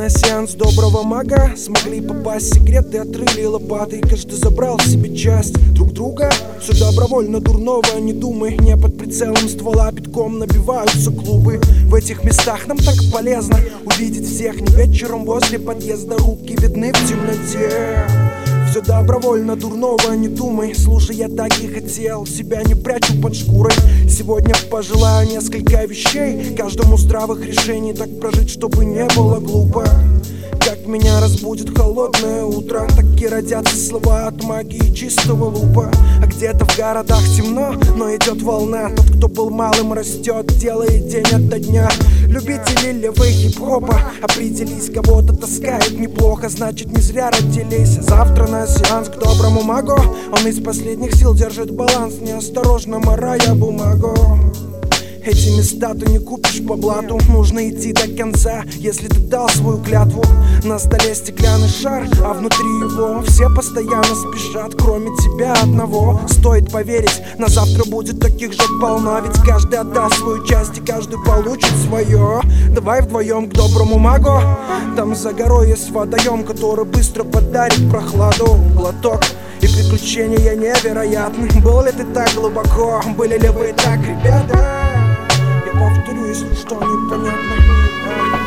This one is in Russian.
на сеанс доброго мага. Смогли попасть, секреты отрыли лопатой. Каждый забрал себе часть друг друга. Все добровольно дурного, не думай. Не под прицелом ствола битком набиваются клубы. В этих местах нам так полезно увидеть всех не вечером возле подъезда. Руки видны в темноте. Все добровольно дурного, не думай. Слушай, я так и хотел, себя не прячу под шкурой. Сегодня пожелаю несколько вещей, каждому здравых решений, так прожить, чтобы не было глупо. Как меня разбудит холодное утро, так и родятся слова от магии чистого лупа. А где-то в городах темно, но идет волна. Тот, кто был малым, растет, делает день ото дня. Любители левой хип-хопа, определись, кого-то таскает неплохо, значит не зря родились. Завтра на сеанс к доброму магу, он из последних сил держит баланс, неосторожно морая бумагу. Эти места ты не купишь по блату, нужно идти до конца, если ты дал свою клятву. На столе стеклянный шар, а внутри его все постоянно спешат, кроме тебя одного. Стоит поверить, на завтра будет таких же полно, ведь каждый отдаст свою часть и каждый получит свое. Давай вдвоем к доброму магу, там за горой есть водоем, который быстро подарит прохладу. Глоток и приключения невероятны. Был ли ты так глубоко, были ли вы так, ребята? Повторю, если что непонятно.